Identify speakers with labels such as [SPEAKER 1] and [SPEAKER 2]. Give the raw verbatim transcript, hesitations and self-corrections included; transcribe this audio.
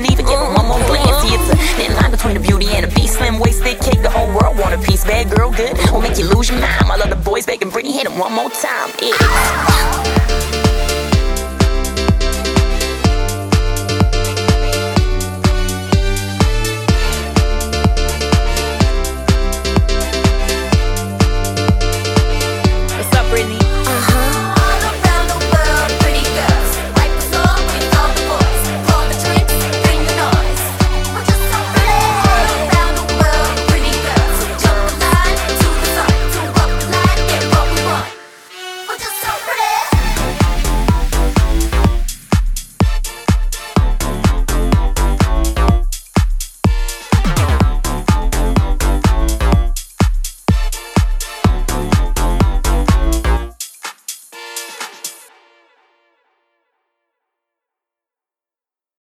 [SPEAKER 1] couldn't even give him one more glance. See, it's a thin line between a beauty and a beast. Slim waisted cake, the whole world want a piece. Bad girl good, will make you lose your mind. All of the boys begging Britney, hit him one more time. Yeah.